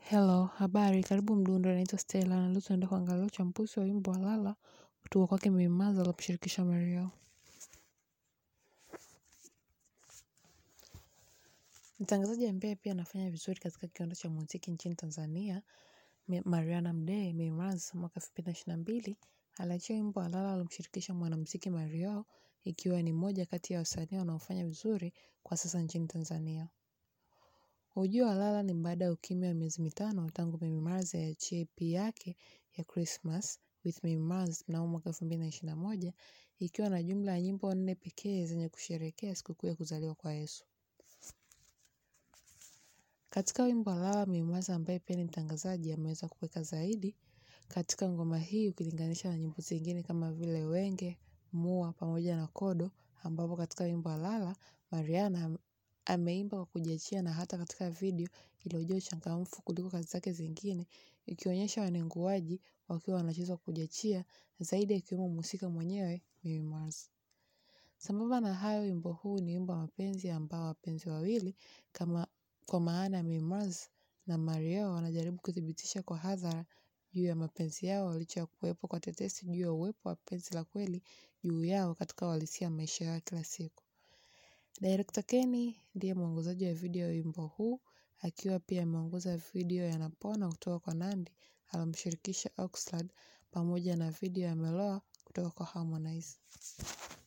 Hello, habari, karibu Mdundo, naitwa Stella na leo tunaenda kuangalia uchambuzi wa wimbo wa Lala kutoka kwake Mimimaza aliyomshirikisha Mario. Mtangazaji ambaye pia anafanya vizuri katika kiwanda cha muziki nchini Tanzania, Mariana Mdee Mimimaza mwaka 2022 aliachia wimbo wa Lala aliyomshirikisha mwanamuziki Mario, ikiwa ni moja kati ya wasanii wanaofanya vizuri kwa sasa nchini Tanzania. Ujio wa Lala ni baada ya ukimya wa miezi mitano tangu Mimimaza yaachie EP yake ya Christmas with Mimimaza mnamo mwaka 2021 ikiwa na jumla ya nyimbo 4 pekee zenye kusherehekea sikukuu ya kuzaliwa kwa Yesu. Katika wimbo wa Lala, Mimimaza ambaye pia ni mtangazaji ameweza kuweka zaidi katika ngoma hii ukilinganisha na nyimbo zingine kama vile Wenge, Mua pamoja na Kodo, ambapo katika wimbo wa Lala Mariana ameimba kwa kujiachia na hata katika video iliyojaa uchangamfu kuliko kazi zake zingine, ikionyesha wanenguaji wakiwa wanacheza kwa kujiachia zaidi akiwemo mhusika mwenyewe Mimimaza. Sambamba na hayo, wimbo huu ni wimbo wa mapenzi ambao wapenzi wawili kwa maana Mimimaza na Mario wanajaribu kuthibitisha kwa hadhara juu ya mapenzi yao licha ya kuwepo kwa tetesi juu ya uwepo wa penzi la kweli juu yao katika uhalisia maisha yao kila siku. Director Kenny ndiye mwongozaji wa video ya wimbo huu, akiwa pia ameongoza video ya Napona kutoka kwa Nandy alomshirikisha Oxlade pamoja na video ya Meloa kutoka kwa Harmonize.